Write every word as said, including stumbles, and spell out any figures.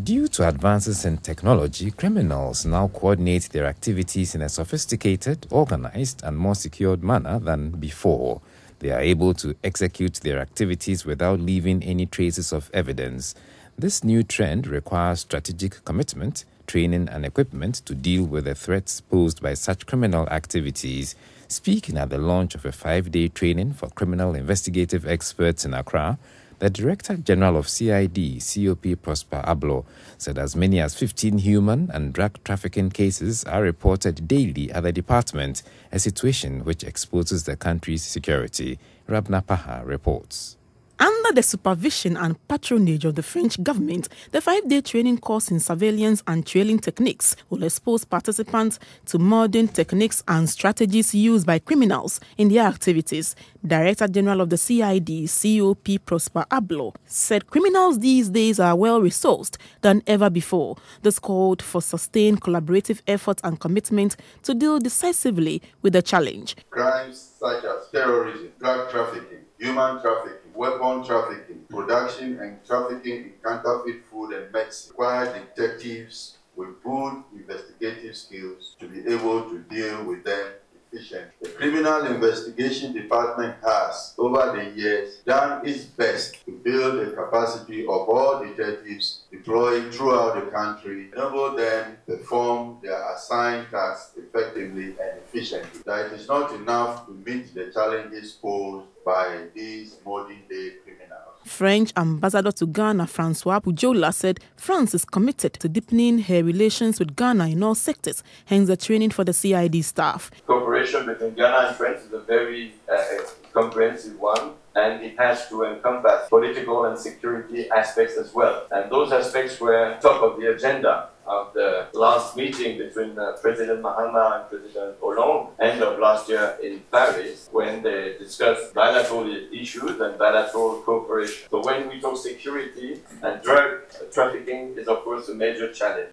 Due to advances in technology, criminals now coordinate their activities in a sophisticated, organized, and more secured manner than before. They are able to execute their activities without leaving any traces of evidence. This new trend requires strategic commitment, training, and equipment to deal with the threats posed by such criminal activities. Speaking at the launch of a five-day training for criminal investigative experts in Accra, the Director General of C I D, C O P Prosper Abloh, said as many as fifteen human and drug trafficking cases are reported daily at the department, a situation which exposes the country's security. Rabna Paha reports. Under the supervision and patronage of the French government, the five-day training course in surveillance and trailing techniques will expose participants to modern techniques and strategies used by criminals in their activities. Director General of the C I D, C O P Prosper Abloh, said criminals these days are well-resourced than ever before. This called for sustained collaborative efforts and commitment to deal decisively with the challenge. Crimes such as terrorism, drug trafficking, human trafficking, weapon trafficking, production and trafficking in counterfeit food and medicine require detectives with good investigative skills to be able to deal with them efficiently. The Criminal Investigation Department has, over the years, done its best to build the capacity of all detectives deployed throughout the country, enable them to perform their assigned tasks effectively and efficiently. That it is not enough to meet the challenges posed by these modern-day criminals. French Ambassador to Ghana, Francois Pujola, said France is committed to deepening her relations with Ghana in all sectors, hence the training for the C I D staff. Cooperation between Ghana and France is a very uh, comprehensive one, and it has to encompass political and security aspects as well. And those aspects were top of the agenda of the last meeting between uh, President Mahama and President Hollande, end of last year in Paris, when they discussed bilateral issues and bilateral cooperation. So when we talk security, and drug trafficking is of course a major challenge.